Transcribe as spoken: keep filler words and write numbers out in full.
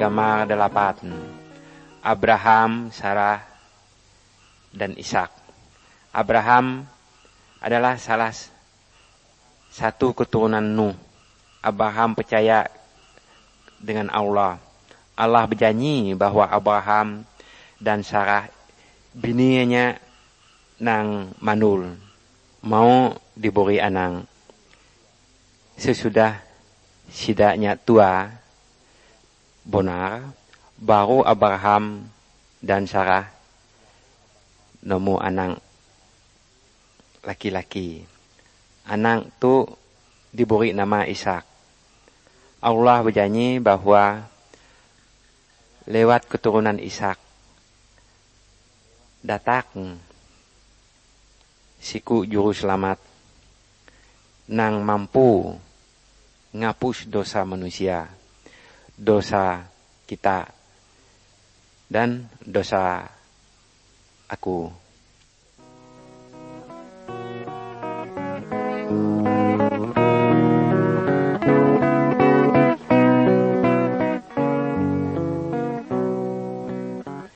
gambar delapan. Abraham, Sarah, dan Ishak. Abraham adalah salah satu keturunan Nuh. Abraham percaya dengan Allah. Allah berjanji bahwa Abraham dan Sarah bininya nang manul mau diberi anak. Sesudah sidaknya tua benar, baru Abraham dan Sarah nemu anak laki-laki. Anak tu diberi nama Ishak. Allah berjanji bahwa lewat keturunan Ishak datang siku juru selamat nang mampu ngapus dosa manusia, dosa kita dan dosa aku.